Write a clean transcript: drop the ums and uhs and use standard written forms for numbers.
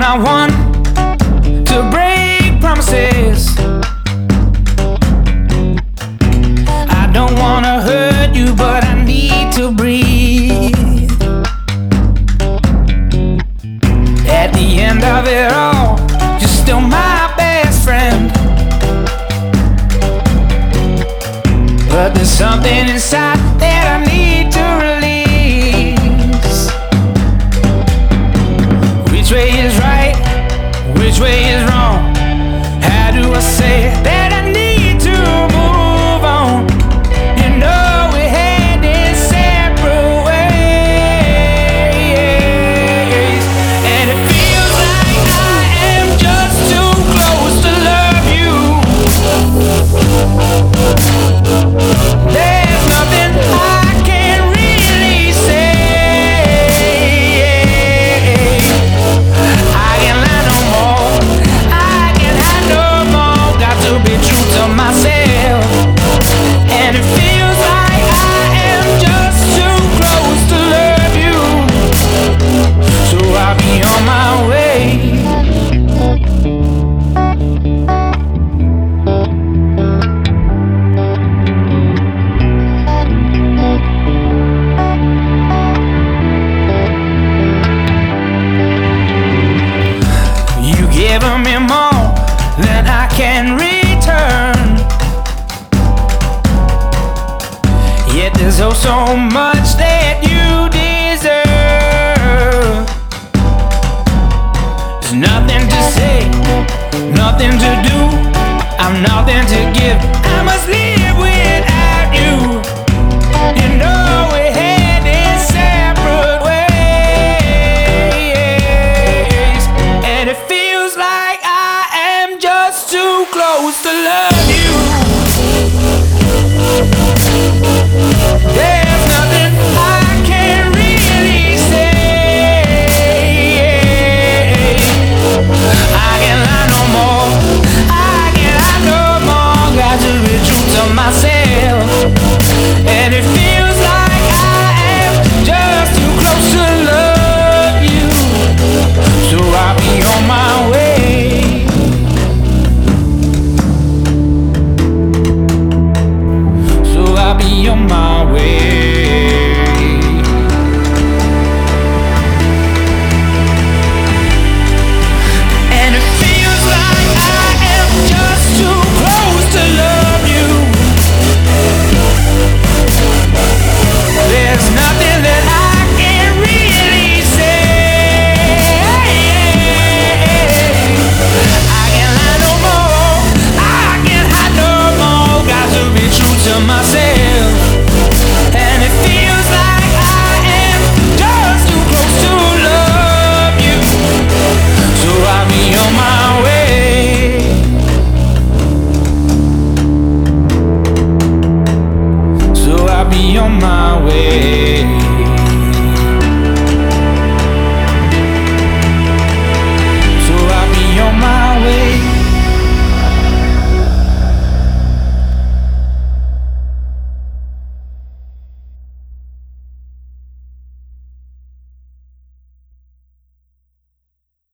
not one to break promises. I don't wanna hurt you, but I need to breathe. At the end of it all, you're still my best friend. But there's something inside that I need to release. Which way is right? Which way is wrong? How do I say that I need to move on? You know we're heading separate ways, and it feels like I am just too close to love you. There's nothing I can really say. I can lie no more. I can hide no more. Got to be true to myself. And it feels like I am just too close to love you. So I'll be on my way. You giving me more than I can return. Yet there's oh so much that you deserve. There's nothing to say, nothing to do. I'm nothing to give. I must live without you. You know we're heading separate ways, and it feels like I am just too close to love.